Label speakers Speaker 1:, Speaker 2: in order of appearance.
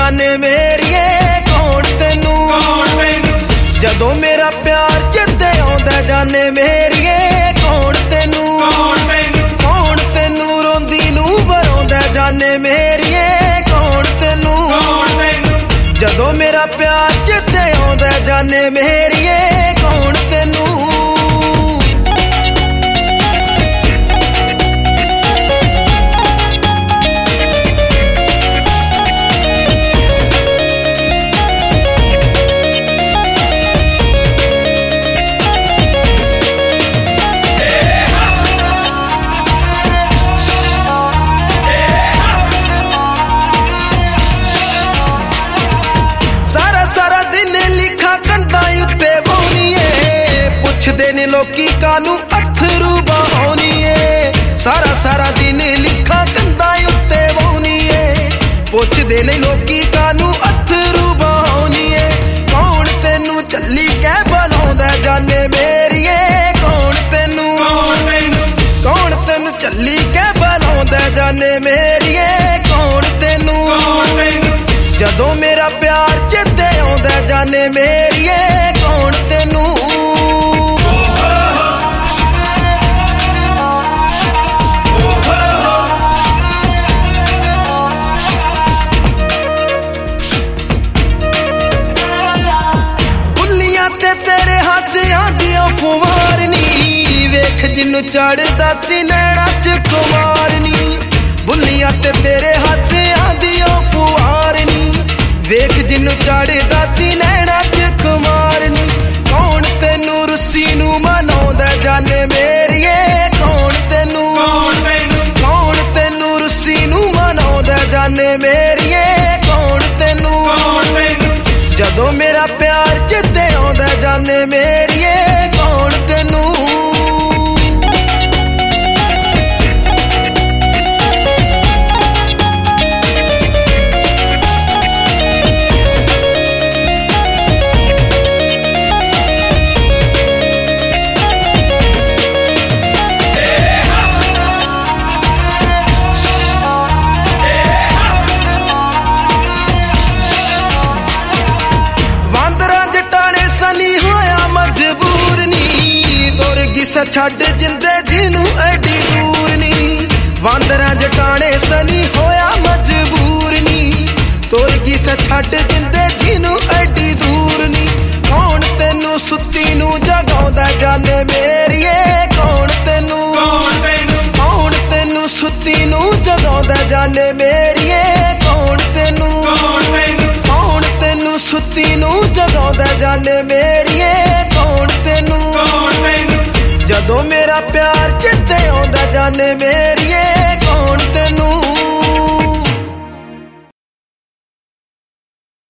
Speaker 1: जाने मेरिए कौन तेनू जदों मेरा प्यार चित्ते आउंदा जाने मेरिए कौन तेनू रोंदी नू वराउंदा जाने मेरिए कौन तेनू जदों मेरा प्यार चित्ते आउंदा जाने मेरिए कौन तेनू पुछदे ने लोकी कानू अथरू बहाउनीए सारा सारा दिन लिखा कंधा उत्ते बहाउनीए पुछदे ने लोकी कानू अथरू बहाउनीए कौन तेनू चली कै बनाउंदा जाने मेरिए कौन तेनू चली कै बनाउंदा जाने मेरिए कौन तेनू जदों मेरा प्यार चित्ते आउंदा जाने मेरिए कौन तेनू तेरे हासियां दिया फुवारनी वेख जिन्नू चढ़दा सी नैना च कुमारनी बुल्लियां ते तेरे हासियां दिया फुवारनी वेख जिन्नू चढ़दा सी नैना च कुमारनी कौन तेनू रुस्सी नू मनाउंदा जाने मेरिए कौन तेनू रुस्सी नू मनाउंदा जाने मेरिए कौन तेनू जदों मेरा प्यार चित्ते आउंदा जाने मेरिए कौन तेनू छड़ जिंदे जिनू एडी दूर नी वांदरा जटाने सनी होया मजबूर नी तोर की छड़ जिंदे जिनू एडी दूर नी कौन तेनू सुत्ती नू जगाउंदा जाने मेरिए कौन तेनू सुत्ती नू जगाउंदा जाने मेरिए कौन तेनू सुत्ती नू जगाउंदा जाने मेरिए कौन तेनू जदों मेरा प्यार चित्ते आउंदा जाने मेरिए कौन तेनू